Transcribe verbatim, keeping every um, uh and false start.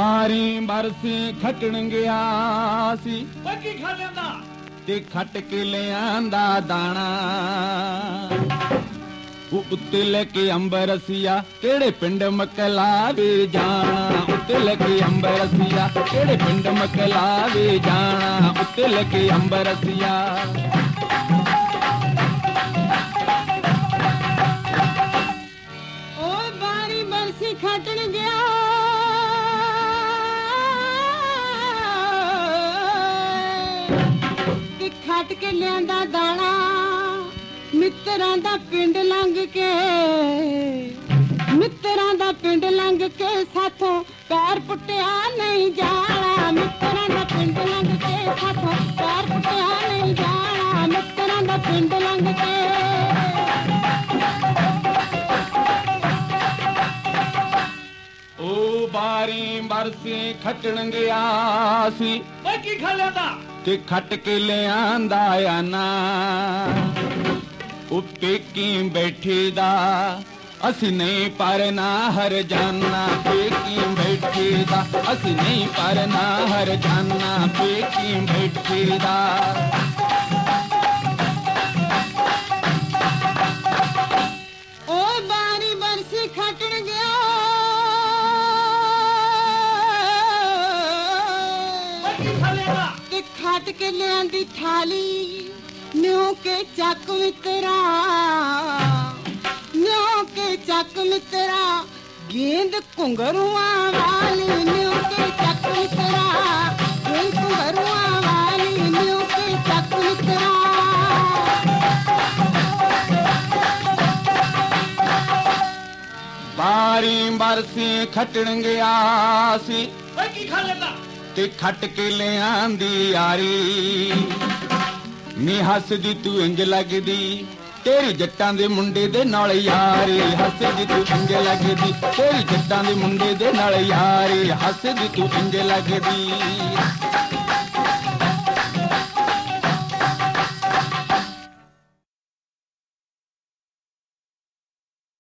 ਬਾਰੀ ਬਰਸੇ ਖੱਟਣ ਗਿਆ ਸੀ ਕੀ ਖਾ ਲੈਂਦਾ ਤੇ ਖੱਟ ਕੇ ਲਿਆਂਦਾ ਦਾਣਾ ਉਹ ਉੱਤੇ ਲੈ ਕੇ ਅੰਬਰਸੀਆ ਕਿਹੜੇ ਪਿੰਡ ਮਕਲਾਵੇ ਜਾਣਾ ਉੱਤੇ ਲੈ ਕੇ ਅੰਬਰਸੀਆ ਕਿਹੜੇ ਪਿੰਡ ਮਕਲਾਵੇ ਜਾਣਾ ਉੱਤੇ ਲੈ ਕੇ ਅੰਬਰਸੀਆ ਓਏ ਬਾਰੀ ਬਰਸੀ ਖੱਟਣ ਗਿਆ ਤੇ ਖੱਟ ਕੇ ਲਿਆਂਦਾ ਦਾਣਾ ਮਿੱਤਰਾਂ ਦਾ ਪਿੰਡ ਲੰਘ ਕੇ ਮਿੱਤਰਾਂ ਦਾ ਪਿੰਡ ਲੰਘ ਕੇ ਸਾਥੋਂ ਪੈਰ ਪੁੱਟਿਆ ਨਹੀਂ ਜਾਣਾ ਮਿੱਤਰਾਂ ਦਾ ਪਿੰਡ ਲੰਘ ਕੇ ਸਾਥੋਂ ਪੈਰ ਪੁੱਟਿਆ ਨਹੀਂ ਜਾਣਾ ਮਿੱਤਰਾਂ ਦਾ ਪਿੰਡ ਲੰਘ ਕੇ ਉਹ ਬਾਰੀ ਬਰਸੇ ਖੱਟਣ ਗਿਆ ਸੀ ਕੀ ਖਾ ਲੈਂਦਾ ਤੇ ਖੱਟ ਕੇ ਲਿਆਂਦਾ ਆਨਾ ਉੱਤੇ ਕੀ ਬੈਠੀ ਦਾ ਅਸੀਂ ਨਹੀਂ ਪਰ ਨਾ ਹਰ ਜਾਨਾ ਪੇਕੀ ਬੈਠੀ ਦਾ ਅਸੀਂ ਨਹੀਂ ਪਰ ਨਾ ਹਰ ਜਾਨਾ ਪੇਕੀ ਬੈਠੀ ਦਾ ਓਏ ਬਾਰੀ ਬਰਸੀ ਖੱਟਣ ਗਿਆ ਕੀ ਖਾ ਲੈਂਦਾ ਤੇ ਖੱਟ ਕੇ ਲਿਆਂਦੀ ਥਾਲੀ ਨਿਉ ਕੇ ਚੱਕ ਮਿੱਤਰਾ ਨਿਉ ਕੇ ਚੱਕ ਮਿੱਤਰਾ ਗੇਂਦ ਘੁੰਗਰੂਆਂ ਵਾਲੀ ਨਿਉ ਕੇ ਚੱਕ ਮਿੱਤਰਾ ਗੇਂਦ ਘੁੰਗਰੂਆਂ ਵਾਲੀ ਨਿਉ ਕੇ ਚੱਕ ਮਿੱਤਰਾ ਬਾਰੀ ਬਰਸੇ ਖੱਟਣ ਗਿਆ ਸੀ ਕੀ ਖਾ ਲੈਂਦਾ ਤੇ ਖੱਟ ਕੇ ਲਿਆਂਦੀ ਯਾਰੀ ਨੀ ਹੱਸਦੀ ਤੂੰ ਇੰਜ ਲੱਗਦੀ ਤੇਰੀ ਜੱਟਾਂ ਦੇ ਮੁੰਡੇ ਦੇ ਨਾਲ ਯਾਰੀ ਹੱਸਦੀ ਤੂੰ ਇੰਜ ਲੱਗਦੀ ਤੇਰੀ ਜੱਟਾਂ ਦੇ ਮੁੰਡੇ ਦੇ ਨਾਲ ਯਾਰੀ ਹੱਸਦੀ ਤੂੰ ਇੰਜ ਲੱਗਦੀ